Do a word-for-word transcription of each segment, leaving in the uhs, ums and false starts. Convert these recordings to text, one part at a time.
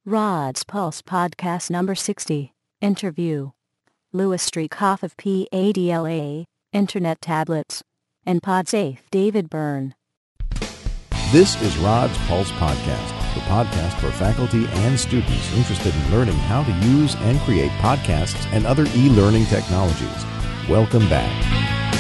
Rod's Pulse Podcast Number sixty. Interview. Louis Streetkoff of P A D L A, Internet Tablets, and PodSafe David Byrne. This is Rod's Pulse Podcast, the podcast for faculty and students interested in learning how to use and create podcasts and other e-learning technologies. Welcome back.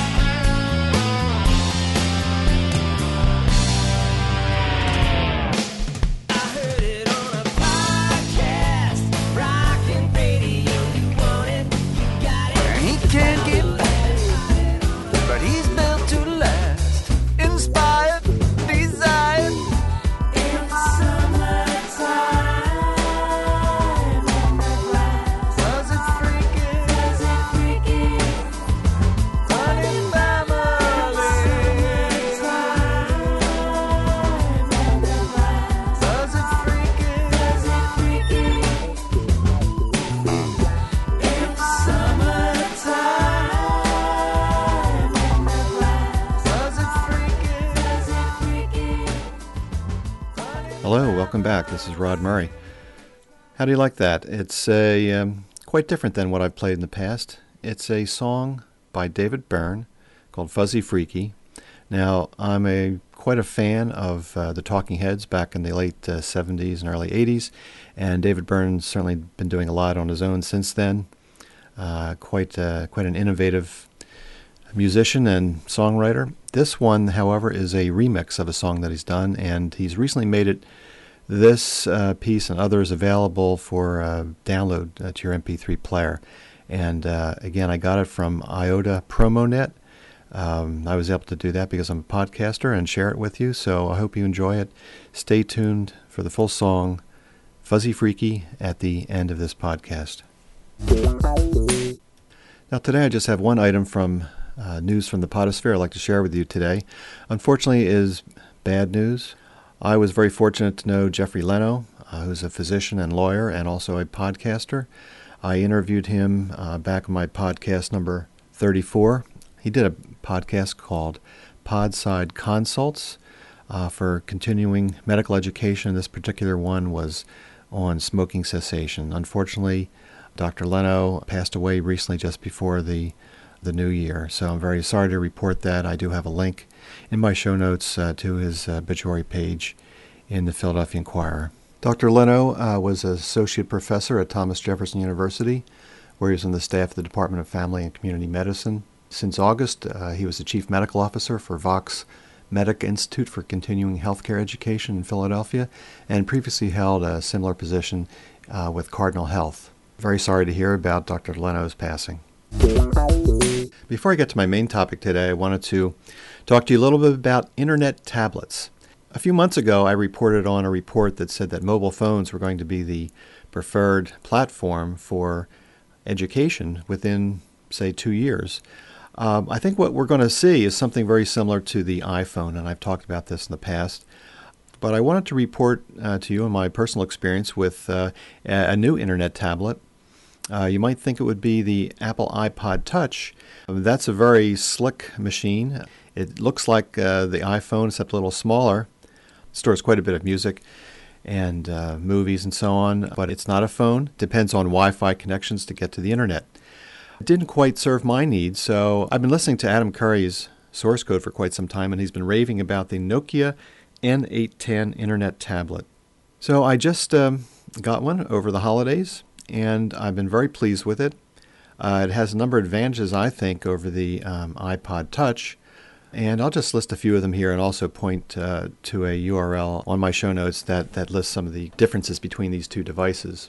Hello, welcome back. This is Rod Murray. How do you like that? It's a um, quite different than what I've played in the past. It's a song by David Byrne called Fuzzy Freaky. Now, I'm a quite a fan of uh, the Talking Heads back in the late uh, seventies and early eighties, and David Byrne's certainly been doing a lot on his own since then. Uh, quite uh, quite an innovative musician and songwriter. This one, however, is a remix of a song that he's done, and he's recently made it, this uh, piece and others, available for uh, download uh, to your M P three player. And uh, again, I got it from Iota PromoNet. Um, I was able to do that because I'm a podcaster and share it with you, so I hope you enjoy it. Stay tuned for the full song, Fuzzy Freaky, at the end of this podcast. Now today I just have one item from Uh, news from the Podosphere I'd like to share with you today. Unfortunately, is bad news. I was very fortunate to know Jeffrey Leno, uh, who's a physician and lawyer and also a podcaster. I interviewed him uh, back in my podcast number thirty-four. He did a podcast called Podside Consults uh, for continuing medical education. This particular one was on smoking cessation. Unfortunately, Doctor Leno passed away recently just before the the new year. So I'm very sorry to report that. I do have a link in my show notes uh, to his uh, obituary page in the Philadelphia Inquirer. Doctor Leno uh, was an associate professor at Thomas Jefferson University, where he was on the staff of the Department of Family and Community Medicine. Since August, uh, he was the chief medical officer for Vox Medic Institute for Continuing Healthcare Education in Philadelphia, and previously held a similar position uh, with Cardinal Health. Very sorry to hear about Doctor Leno's passing. Before I get to my main topic today, I wanted to talk to you a little bit about internet tablets. A few months ago, I reported on a report that said that mobile phones were going to be the preferred platform for education within, say, two years. Um, I think what we're going to see is something very similar to the iPhone, and I've talked about this in the past. But I wanted to report uh, to you on my personal experience with uh, a new internet tablet. Uh, you might think it would be the Apple iPod Touch. That's a very slick machine. It looks like uh, the iPhone, except a little smaller. It stores quite a bit of music and uh, movies and so on, but it's not a phone. It depends on Wi-Fi connections to get to the internet. It didn't quite serve my needs, so I've been listening to Adam Curry's source code for quite some time, and he's been raving about the Nokia N eight ten internet tablet. So I just um, got one over the holidays, and I've been very pleased with it. Uh, it has a number of advantages, I think, over the um, iPod Touch, and I'll just list a few of them here and also point uh, to a U R L on my show notes that, that lists some of the differences between these two devices.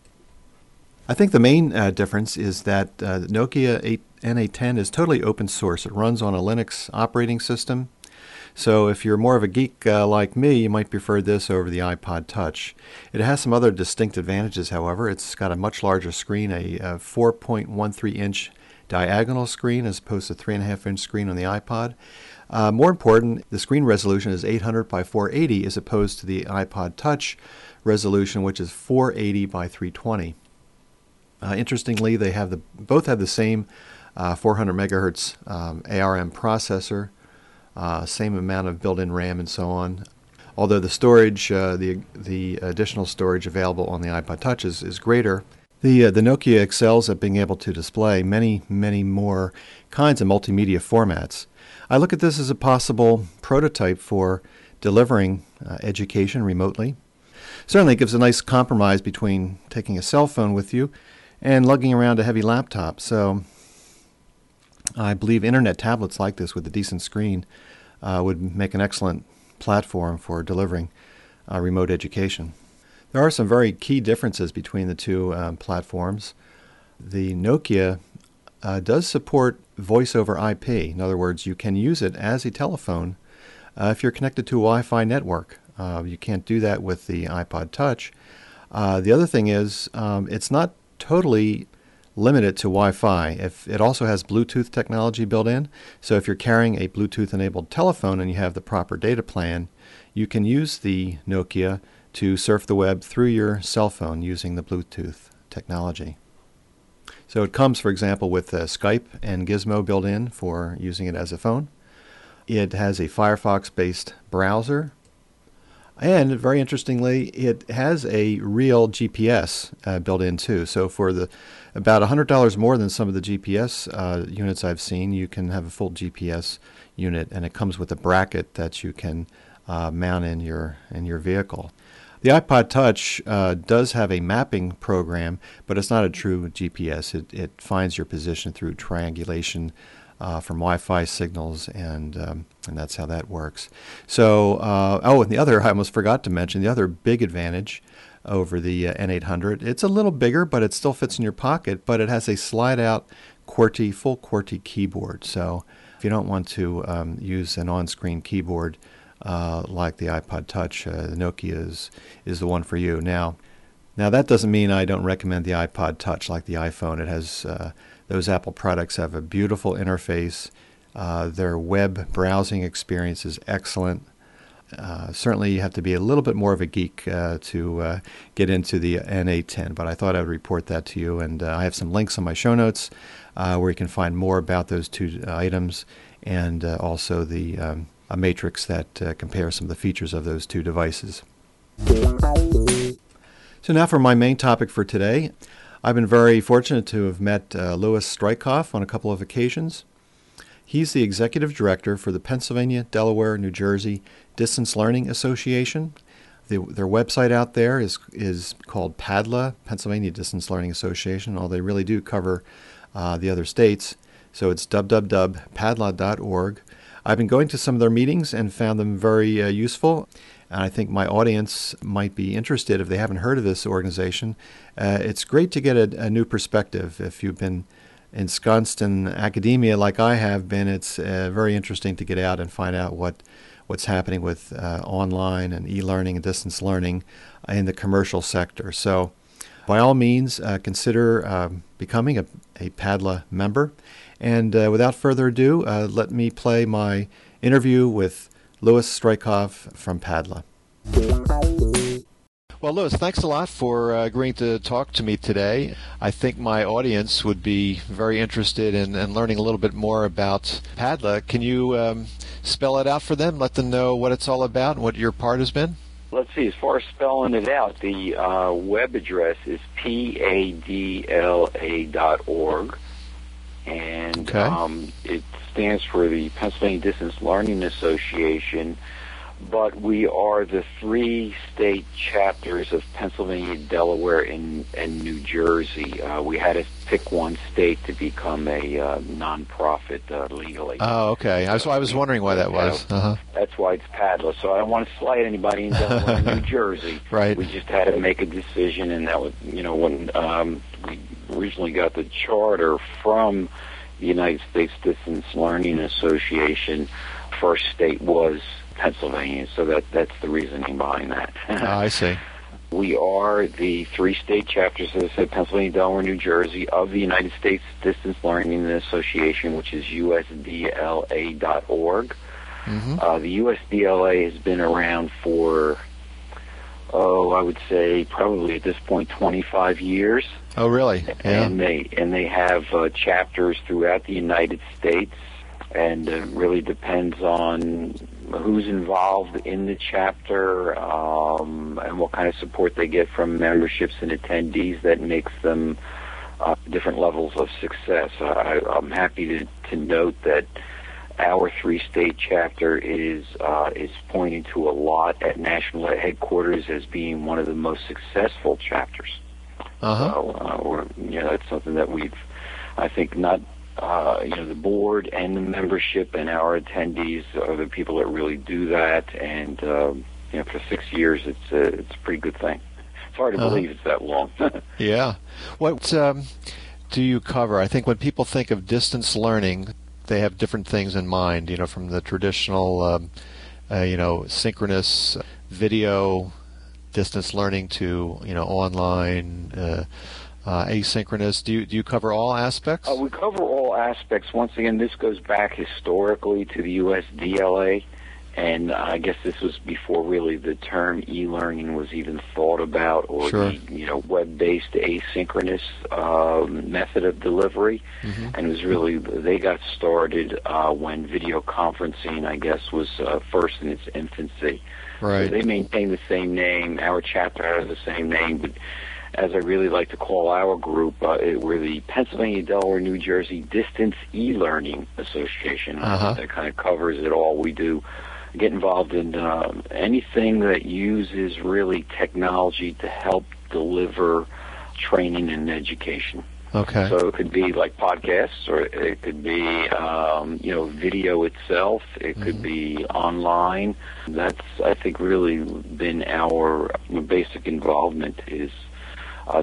I think the main uh, difference is that uh, the Nokia N eight ten is totally open source. It runs on a Linux operating system. So if you're more of a geek uh, like me, you might prefer this over the iPod Touch. It has some other distinct advantages, however. It's got a much larger screen, a, a four point one three inch diagonal screen as opposed to three point five inch screen on the iPod. Uh, more important, the screen resolution is eight hundred by four eighty as opposed to the iPod Touch resolution, which is four eighty by three twenty. Uh, interestingly, they have the both have the same uh, four hundred megahertz um, A R M processor, uh, same amount of built-in RAM and so on. although the storage, uh, the the additional storage available on the iPod Touch is, is greater. The uh, the Nokia excels at being able to display many, many more kinds of multimedia formats. I look at this as a possible prototype for delivering uh, education remotely. Certainly it gives a nice compromise between taking a cell phone with you and lugging around a heavy laptop. So I believe internet tablets like this with a decent screen uh, would make an excellent platform for delivering uh, remote education. There are some very key differences between the two um, platforms. The Nokia uh, does support voice over I P. In other words, you can use it as a telephone uh, if you're connected to a Wi-Fi network. Uh, you can't do that with the iPod Touch. Uh, the other thing is um, it's not totally limited to Wi-Fi. If it also has Bluetooth technology built in, so if you're carrying a Bluetooth-enabled telephone and you have the proper data plan, you can use the Nokia to surf the web through your cell phone using the Bluetooth technology. So it comes, for example, with uh, Skype and Gizmo built in for using it as a phone. It has a Firefox-based browser. And very interestingly, it has a real G P S uh, built in too. So for the about one hundred dollars more than some of the G P S uh, units I've seen, you can have a full G P S unit, and it comes with a bracket that you can uh, mount in your in your vehicle. The iPod Touch uh, does have a mapping program, but it's not a true G P S. It, it finds your position through triangulation Uh, from Wi-Fi signals, and um, and that's how that works. So, uh, oh, and the other, I almost forgot to mention, the other big advantage over the uh, N eight hundred, it's a little bigger, but it still fits in your pocket, but it has a slide-out QWERTY, full QWERTY keyboard. So if you don't want to um, use an on-screen keyboard uh, like the iPod Touch, uh, the Nokia is, is the one for you. Now, now that doesn't mean I don't recommend the iPod Touch like the iPhone. It has uh, Those Apple products have a beautiful interface. Uh, their web browsing experience is excellent. Uh, certainly you have to be a little bit more of a geek uh, to uh, get into the N eight ten, but I thought I would report that to you. And uh, I have some links on my show notes uh, where you can find more about those two uh, items, and uh, also the um, a matrix that uh, compares some of the features of those two devices. So now for my main topic for today. I've been very fortunate to have met uh, Louis Strykhoff on a couple of occasions. He's the executive director for the Pennsylvania, Delaware, New Jersey Distance Learning Association. The, their website out there is is called PADLA, Pennsylvania Distance Learning Association, although they really do cover uh, the other states. So it's w w w dot padla dot org. I've been going to some of their meetings and found them very uh, useful. And I think my audience might be interested if they haven't heard of this organization. Uh, it's great to get a, a new perspective. If you've been ensconced in academia like I have been, it's uh, very interesting to get out and find out what what's happening with uh, online and e-learning and distance learning in the commercial sector. So by all means, uh, consider um, becoming a, a PADLA member. And uh, without further ado, uh, let me play my interview with Louis Strykhoff from PADLA. Well, Louis, thanks a lot for uh, agreeing to talk to me today. I think my audience would be very interested in, in learning a little bit more about PADLA. Can you um, spell it out for them, let them know what it's all about and what your part has been? Let's see, as far as spelling it out, the uh, web address is P A D L A dot org, and okay. um, it stands for the Pennsylvania Distance Learning Association, but we are the three state chapters of Pennsylvania, Delaware, and, and New Jersey. Uh, we had to pick one state to become a uh, nonprofit uh, legally. Oh, okay. I was, I was wondering why that was. Uh-huh. That's why it's PADLA. So I don't want to slight anybody in Delaware and New Jersey. Right. We just had to make a decision, and that was, you know, when um, we originally got the charter from the United States Distance Learning Association, first state was Pennsylvania, so that that's the reasoning behind that. Oh, I see. We are the three state chapters, as I said, Pennsylvania, Delaware, New Jersey, of the United States Distance Learning Association, which is U S D L A dot org. Mm-hmm. Uh, the U S D L A has been around for, oh, I would say probably at this point twenty-five years. Oh, really? Yeah. And they and they have uh, chapters throughout the United States, and it really depends on who's involved in the chapter, um, and what kind of support they get from memberships and attendees that makes them uh, different levels of success. I, I'm happy to, to note that our three-state chapter is uh, is pointing to a lot at national headquarters as being one of the most successful chapters. Uh-huh. So, uh, we're, you know, that's something that we've, I think, not, uh, you know, the board and the membership and our attendees are the people that really do that. And, um, you know, for six years, it's a, it's a pretty good thing. It's hard to uh-huh. believe it's that long. Yeah. What um, do you cover? I think when people think of distance learning, they have different things in mind, you know, from the traditional, um, uh, you know, synchronous video distance learning to, you know, online, uh, uh, asynchronous. Do you, do you cover all aspects? Uh, we cover all aspects. Once again, this goes back historically to the U S D L A, and I guess this was before really the term e-learning was even thought about, or sure. the, you know, web-based asynchronous um, method of delivery. Mm-hmm. And it was really, they got started uh, when video conferencing, I guess, was uh, first in its infancy. Right. So they maintain the same name. Our chapter has the same name, but as I really like to call our group, uh, it, we're the Pennsylvania, Delaware, New Jersey Distance E-Learning Association. Uh-huh. That kind of covers it all. We do get involved in uh, anything that uses really technology to help deliver training and education. Okay. So it could be like podcasts, or it could be, um, you know, video itself. It mm-hmm. could be online. That's, I think, really been our basic involvement is uh,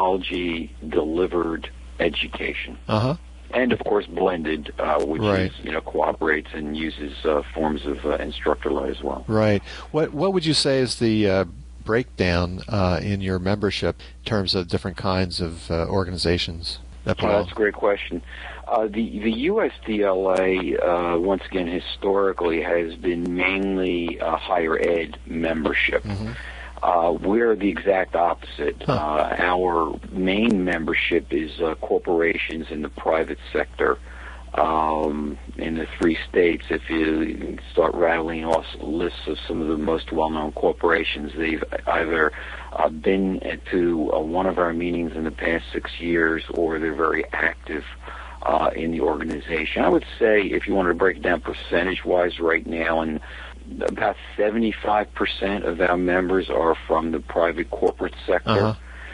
technology-delivered education. Uh-huh. And, of course, blended, uh, which right. is, you know, cooperates and uses uh, forms of uh, instructor-led as well. Right. What What would you say is the uh, breakdown uh, in your membership in terms of different kinds of uh, organizations? That uh, that's a great question. Uh, the the U S D L A, uh, once again, historically has been mainly a higher ed membership. Mm-hmm. Uh, we're the exact opposite. Huh. Uh, our main membership is uh, corporations in the private sector. Um, in the three states, if you start rattling off lists of some of the most well-known corporations, they've either uh, been to uh, one of our meetings in the past six years, or they're very active uh, in the organization. I would say, if you wanted to break it down percentage-wise right now, and about seventy-five percent of our members are from the private corporate sector. Uh-huh.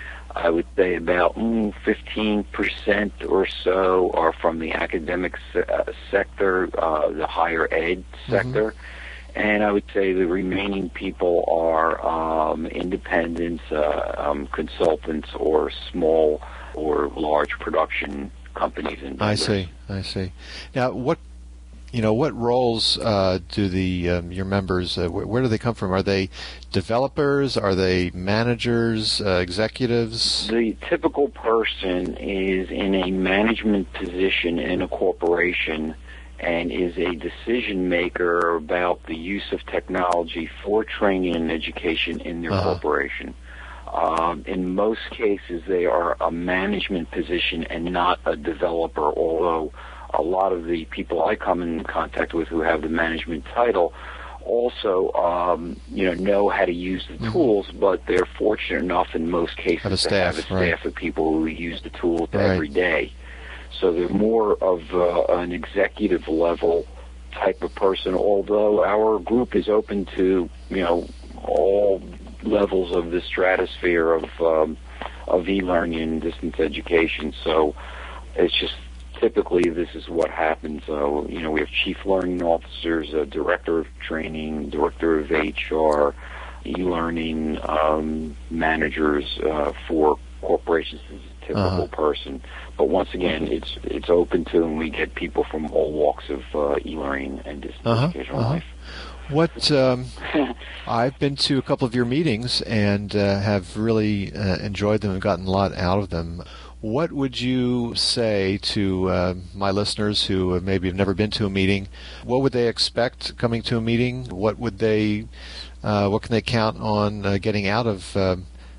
I would say about mm, fifteen percent or so are from the academic se- uh, sector, uh, the higher ed sector. Mm-hmm. And I would say the remaining people are um, independents, uh, um, consultants, or small or large production companies. And I see, I see. Now, what You know, what roles uh, do the um, your members, uh, wh- where do they come from? Are they developers? Are they managers, uh, executives? The typical person is in a management position in a corporation and is a decision maker about the use of technology for training and education in their uh-huh. corporation. Um, in most cases, they are a management position and not a developer, although a lot of the people I come in contact with who have the management title also, um, you know, know how to use the tools, mm-hmm. but they're fortunate enough in most cases have to staff, have a staff right. of people who use the tools right. every day. So they're more of uh, an executive level type of person, although our group is open to, you know, all levels of the stratosphere of um, of e-learning and distance education. So it's just typically this is what happens. Uh, you know, we have chief learning officers, a director of training, director of H R, e-learning um, managers uh, for corporations is a typical uh-huh. person. But once again, it's it's open to, and we get people from all walks of uh, e-learning and distance uh-huh. educational uh-huh. life. What um, I've been to a couple of your meetings and uh, have really uh, enjoyed them and gotten a lot out of them. What would you say to uh, my listeners who maybe have never been to a meeting? What would they expect coming to a meeting? What would they, uh, what can they count on uh, getting out of uh,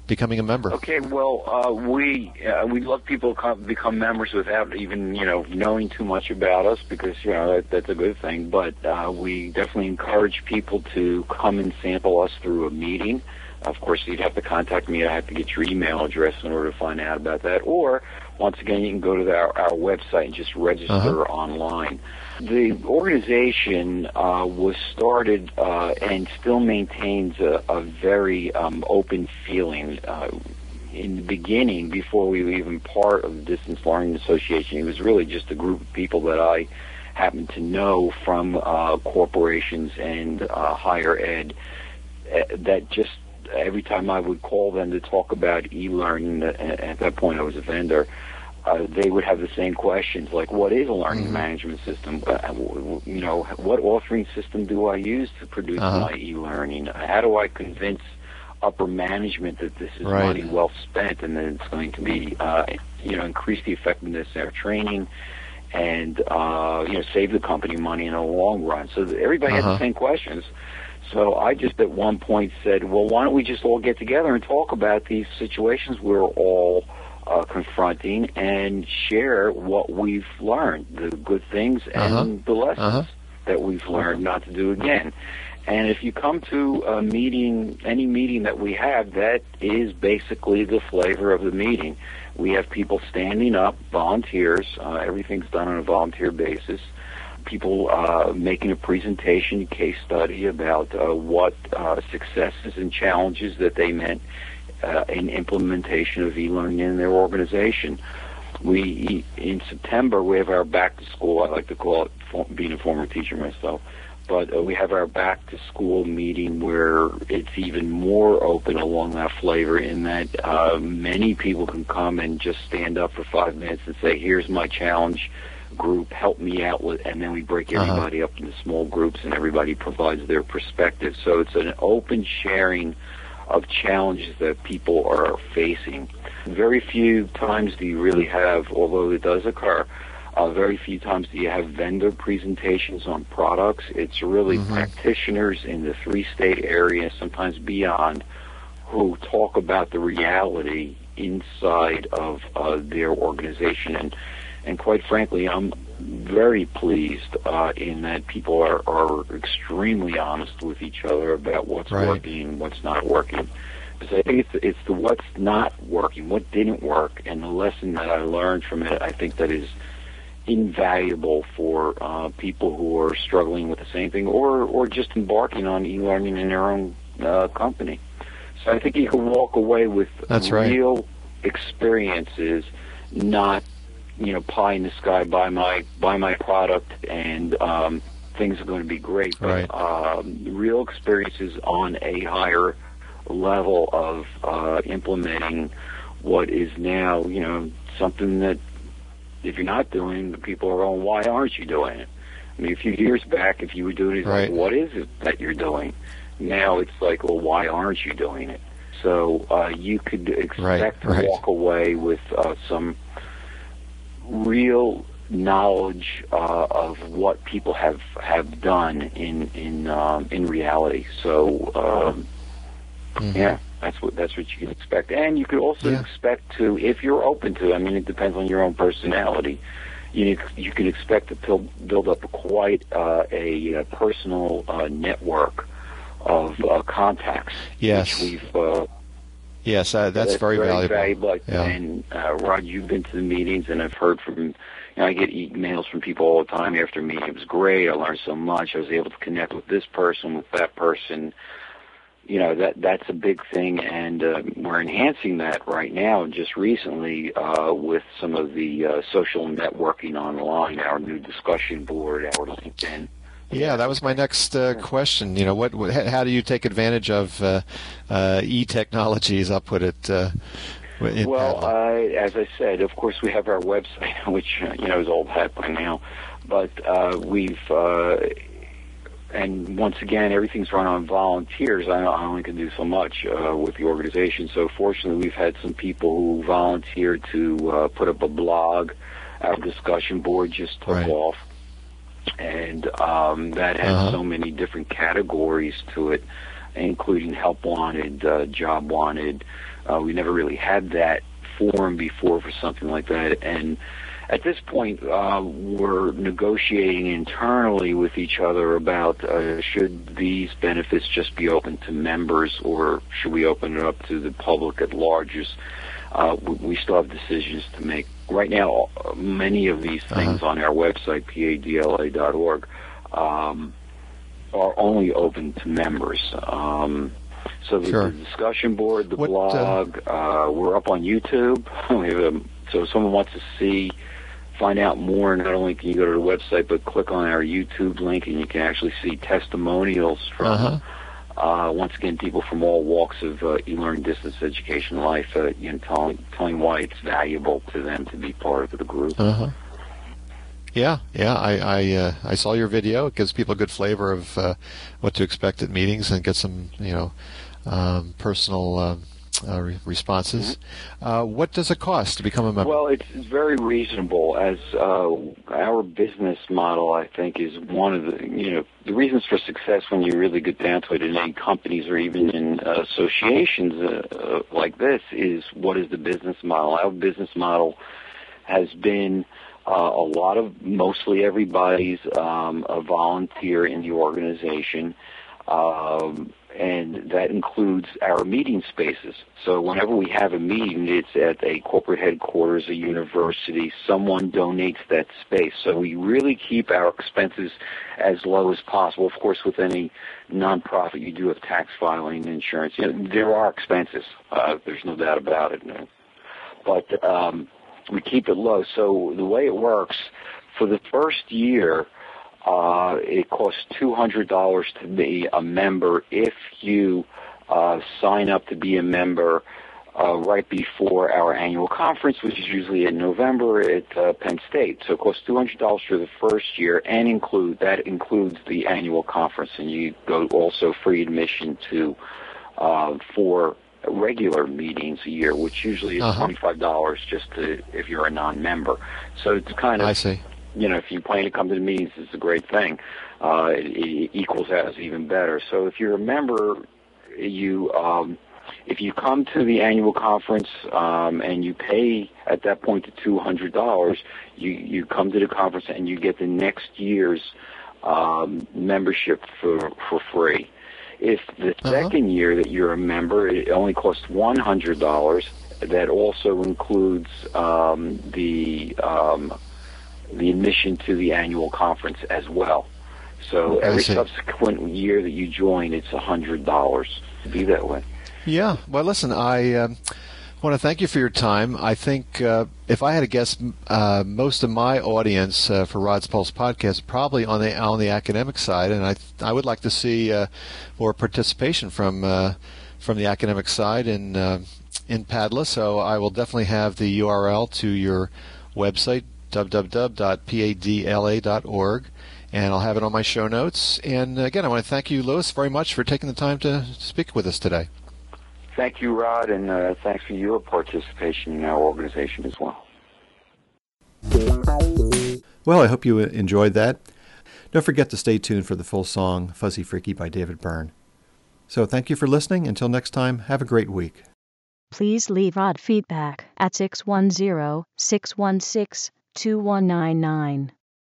becoming a member? Okay, well, uh, we uh, we love people to come, become members without even you know knowing too much about us, because you know that, that's a good thing. But uh, we definitely encourage people to come and sample us through a meeting. Of course, you'd have to contact me. I have to get your email address in order to find out about that. Or, once again, you can go to the, our, our website and just register uh-huh. online. The organization uh, was started uh, and still maintains a, a very um, open feeling. Uh, in the beginning, before we were even part of the Distance Learning Association, it was really just a group of people that I happened to know from uh, corporations and uh, higher ed uh, that just every time I would call them to talk about e-learning, at that point I was a vendor, uh, they would have the same questions, like, what is a learning mm-hmm. management system? Uh, you know, what authoring system do I use to produce uh-huh. my e-learning? How do I convince upper management that this is right. money well spent and that it's going to be, uh, you know, increase the effectiveness of our training and, uh, you know, save the company money in the long run? So everybody uh-huh. had the same questions. So I just at one point said, well, why don't we just all get together and talk about these situations we're all uh, confronting and share what we've learned, the good things and uh-huh. the lessons uh-huh. that we've learned not to do again. And if you come to a meeting, any meeting that we have, that is basically the flavor of the meeting. We have people standing up, volunteers. Uh, everything's done on a volunteer basis. People uh, making a presentation, case study about uh, what uh, successes and challenges that they meant uh, in implementation of e-learning in their organization. We, in September, we have our back to school. I like to call it, being a former teacher myself, but uh, we have our back to school meeting where it's even more open along that flavor, in that uh, many people can come and just stand up for five minutes and say, here's my challenge group, help me out with, and then we break everybody uh-huh. up into small groups and everybody provides their perspective. So it's an open sharing of challenges that people are facing. Very few times do you really have, although it does occur, uh, very few times do you have vendor presentations on products. It's really mm-hmm. practitioners in the three-state area, sometimes beyond, who talk about the reality inside of uh, their organization. And And quite frankly, I'm very pleased uh, in that people are, are extremely honest with each other about what's right. working and what's not working. Because I think it's, it's the what's not working, what didn't work, and the lesson that I learned from it, I think that is invaluable for uh, people who are struggling with the same thing or, or just embarking on e-learning in their own uh, company. So I think you can walk away with That's real right. experiences, not you know, pie in the sky, buy my buy my product, and um, things are going to be great. But right. um, real experiences on a higher level of uh, implementing what is now, you know, something that if you're not doing, the people are going, why aren't you doing it? I mean, a few years back, if you were doing it, it's right. like, what is it that you're doing? Now it's like, well, why aren't you doing it? So uh, you could expect right. to right. walk away with uh, some real knowledge uh, of what people have have done in in um, in reality. So um, mm-hmm. yeah, that's what that's what you can expect, and you could also yeah. expect to, if you're open to. I mean, it depends on your own personality. You you can expect to build build up quite uh, a, a personal uh, network of uh, contacts. Yes. Which we've. Uh, Yes, uh, that's, that's very, very valuable. valuable. Yeah. And uh, Rod, you've been to the meetings, and I've heard from. You know, I get emails from people all the time after me. It was great. I learned so much. I was able to connect with this person, with that person. You know, that that's a big thing, and uh, we're enhancing that right now. Just recently, uh, with some of the uh, social networking online, our new discussion board, our LinkedIn. Yeah, that was my next uh, question. You know, what, what? How do you take advantage of uh, uh, e-technologies? I'll put it. Uh, in well, uh, as I said, of course, we have our website, which uh, you know is old hat by now, but uh, we've. Uh, and once again, everything's run on volunteers. I, I only can do so much uh, with the organization. So fortunately, we've had some people who volunteered to uh, put up a blog. Our discussion board just took right. off. And um, that has uh-huh. so many different categories to it, including help wanted, uh, job wanted, Uh, we never really had that forum before for something like that, and at this point, uh, we're negotiating internally with each other about uh, should these benefits just be open to members, or should we open it up to the public at large? Uh, we still have decisions to make. Right now, many of these things uh-huh. on our website, P A D L A dot org, um, are only open to members. Um, so the, sure. the discussion board, the what, blog, uh, uh, we're up on YouTube. We have a, so if someone wants to see, find out more, not only can you go to the website, but click on our YouTube link, and you can actually see testimonials from, uh-huh. uh, once again, people from all walks of uh, e-learning, distance education life, uh, you know, telling, telling why it's valuable to them to be part of the group. Uh-huh. Yeah, yeah, I I, uh, I saw your video. It gives people a good flavor of uh, what to expect at meetings, and get some, you know, um, personal uh, uh, re- responses. Mm-hmm. Uh, what does it cost to become a member? Well, it's very reasonable. As uh, our business model, I think, is one of the, you know, the reasons for success when you really get down to it in any companies or even in uh, associations uh, uh, like this is, what is the business model? Our business model has been uh, a lot of, mostly everybody's um, a volunteer in the organization. Um, and that includes our meeting spaces. So whenever we have a meeting, it's at a corporate headquarters, a university, someone donates that space. So we really keep our expenses as low as possible. Of course, with any nonprofit, you do have tax filing, insurance. You know, there are expenses. Uh, there's no doubt about it. But um, we keep it low. So the way it works, for the first year, Uh, it costs two hundred dollars to be a member if you uh, sign up to be a member uh, right before our annual conference, which is usually in November at uh, Penn State. So it costs two hundred dollars for the first year, and include that includes the annual conference, and you go also free admission to uh, four regular meetings a year, which usually is uh-huh. twenty-five dollars just to, if you're a non-member. So it's kind of... I see. You know, if you plan to come to the meetings, it's a great thing. Uh, it, it equals out is even better. So if you're a member, you um, if you come to the annual conference um, and you pay at that point the two hundred dollars, you, you come to the conference and you get the next year's um, membership for for free. If the uh-huh. second year that you're a member, it only costs one hundred dollars. That also includes um, the um, the admission to the annual conference as well. So every subsequent year that you join, it's one hundred dollars to be that way. Yeah. Well, listen, I um, want to thank you for your time. I think uh, if I had to guess, uh, most of my audience uh, for Rod's Pulse podcast probably on the on the academic side, and I I would like to see uh, more participation from uh, from the academic side in uh, in Padlet. So I will definitely have the U R L to your website, w w w dot padla dot org, and I'll have it on my show notes. And again, I want to thank you, Louis, very much for taking the time to speak with us today. Thank you, Rod, and uh, thanks for your participation in our organization as well. Well, I hope you enjoyed that. Don't forget to stay tuned for the full song, Fuzzy Freaky by David Byrne. So thank you for listening. Until next time, have a great week. Please leave Rod feedback at six one zero, six one six, two one nine nine.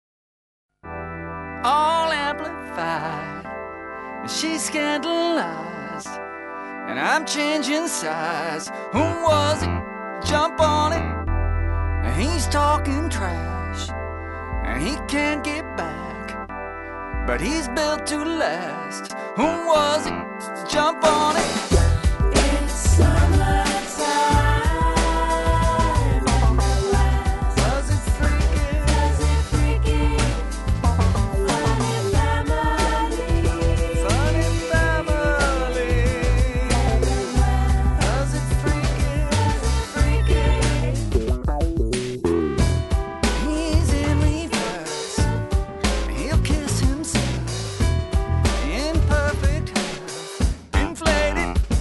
All amplified, and she's scandalized, and I'm changing size. Who was it? Jump on it. And he's talking trash, and he can't get back, but he's built to last. Who was it? Jump on it. It's summertime. Inflated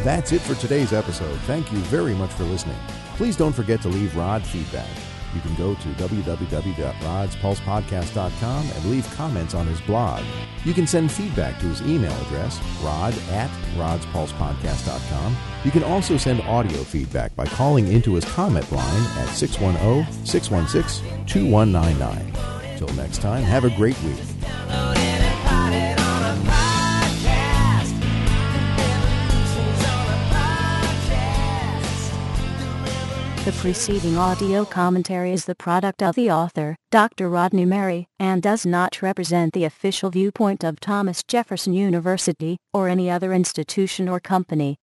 That's it for today's episode. Thank you very much for listening. Please don't forget to leave Rod feedback. You can go to w w w dot rods pulse podcast dot com and leave comments on his blog. You can send feedback to his email address, rod at rods pulse podcast dot com. You can also send audio feedback by calling into his comment line at six one zero, six one six, two one nine nine. Till next time, have a great week. The preceding audio commentary is the product of the author, Doctor Rodney Merry, and does not represent the official viewpoint of Thomas Jefferson University or any other institution or company.